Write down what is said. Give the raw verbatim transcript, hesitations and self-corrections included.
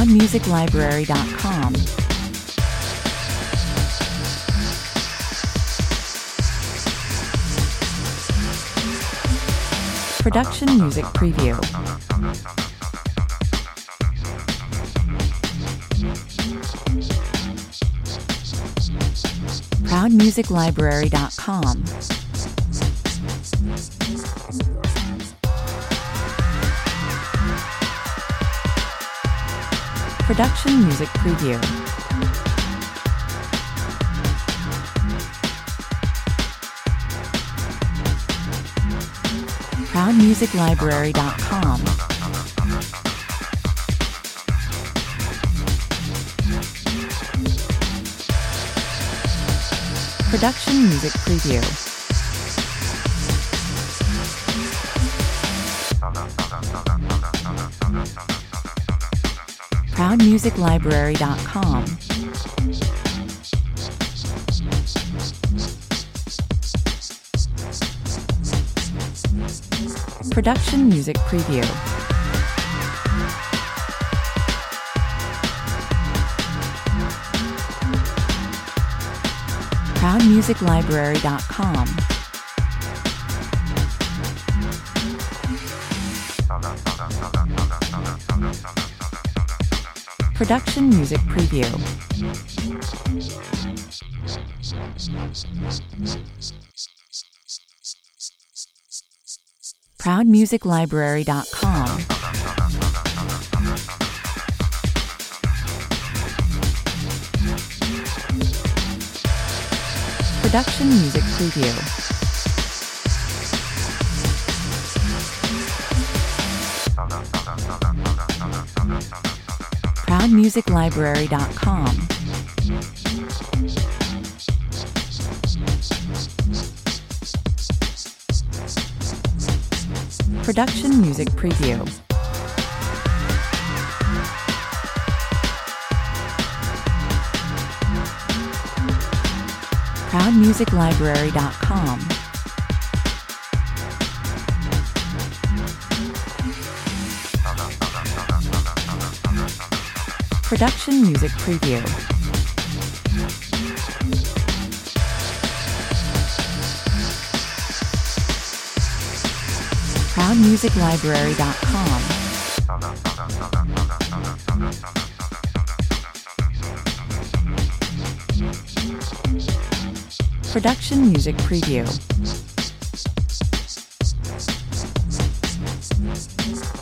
proud music library dot com. Production Music Preview. proud music library dot com. Production Music Preview. proud music library dot com. Production Music Preview. proud music library dot com. Production Music Preview. proud music library dot com. Production Music Preview. proud music library dot com. Production Music Preview. proud music library dot com. Production Music Preview. proud music library dot com. Production Music Preview. proud music library dot com. Production Music Preview.